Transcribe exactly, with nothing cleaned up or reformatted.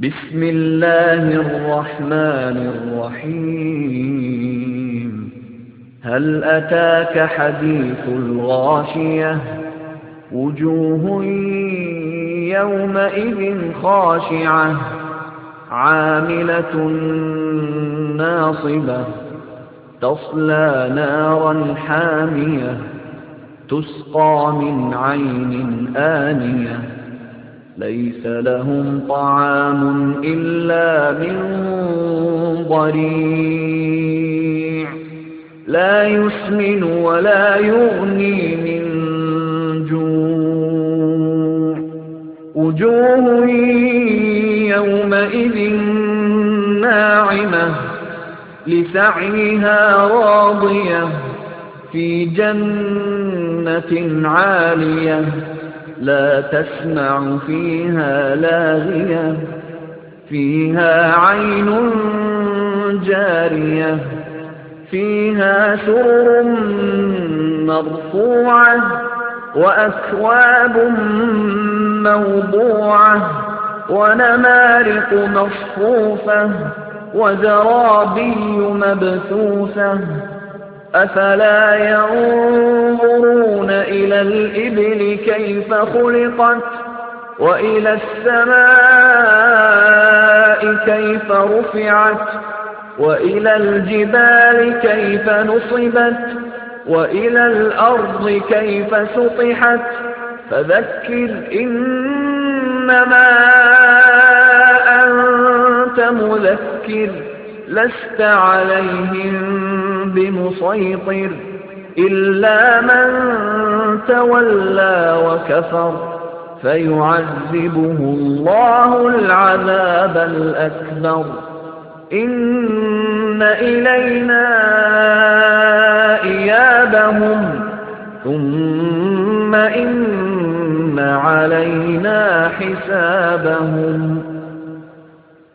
بسم الله الرحمن الرحيم هل أتاك حديث الغاشية وجوه يومئذ خاشعة عاملة ناصبة تصلى نارا حامية تسقى من عين آنية ليس لهم طعام إلا من ضريع لا يسمن ولا يغني من جوع وجوه يومئذ ناعمة لسعيها راضية في جنة عالية لا تسمع فيها لاغية فيها عين جارية فيها سرر مرفوعة وأكواب موضوعة ونمارق مصفوفة وزرابي مبثوثة أفلا ينظرون إلى الإبل كيف خلقت وإلى السماء كيف رفعت وإلى الجبال كيف نصبت وإلى الأرض كيف سطحت فذكر إنما أنت مذكر لست عليهم بمسيطر إلا من تولى وكفر فيعذبه الله العذاب الأكبر إن إلينا إيابهم ثم إن علينا حسابهم